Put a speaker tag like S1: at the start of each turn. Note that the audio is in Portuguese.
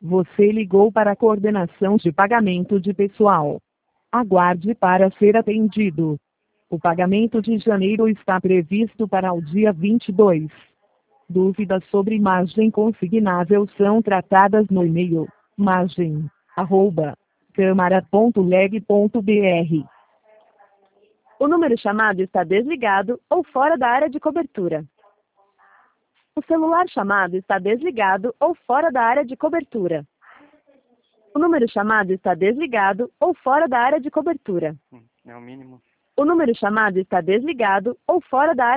S1: Você ligou para a coordenação de pagamento de pessoal. Aguarde para ser atendido. O pagamento de janeiro está previsto para o dia 22. Dúvidas sobre margem consignável são tratadas no e-mail margem@câmara.leg.br.
S2: O número chamado está desligado ou fora da área de cobertura. O celular chamado está desligado ou fora da área de cobertura. O número chamado está desligado ou fora da área de cobertura.
S3: É o mínimo.
S2: O número chamado está desligado ou fora da área